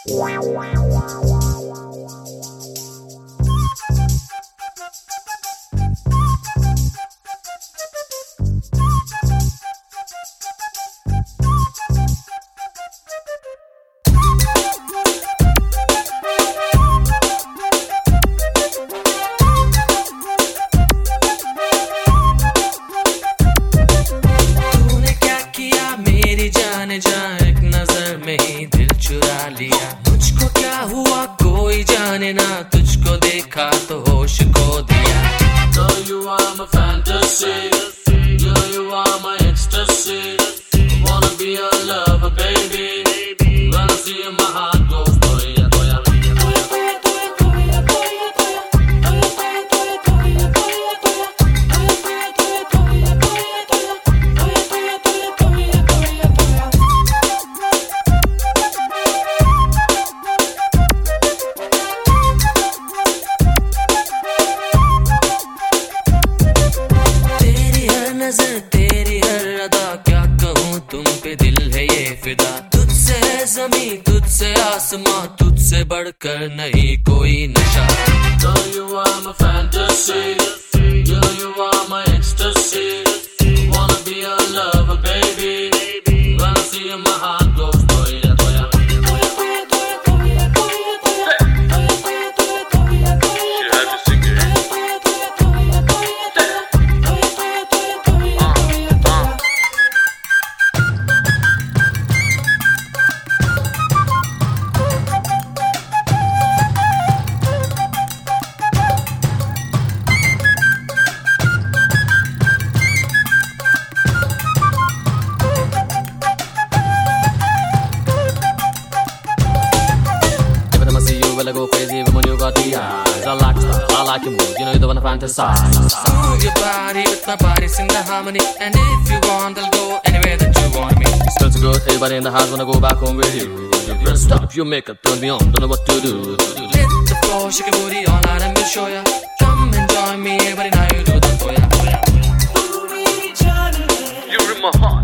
एक नजर में ही दिल चुरा लिया। मुझको क्या हुआ कोई जाने ना, तुझको देखा तो होश खो दिया। Girl, you are my fantasy. Girl, you are my ecstasy. Wanna be your lover, baby. When I see you, my heart goes toya toya. तेरी हर अदा, क्या कहूँ तुम पे दिल है ये फिदा। तुझसे है ज़मीं, तुझसे आसमां, तुझसे बढ़कर नहीं कोई नशा। Girl, you are my fantasy. Girl, you are my ecstasy. Wanna be your lover, baby. When I see you, my heart goes toya toya. Well, I go crazy even when you got the eyes. I like style, I like your mood, you know you're the one to fantasize. Move your body with my body, sing the harmony. And if you want, I'll go anywhere that you want me. It smells so good, everybody in the house wanna go back home with you. You press stop, you make it, turn me on, don't know what to do. Hit the floor, shake your booty all night and we'll show ya. Come and join me, everybody now you do the toya. You're in my heart.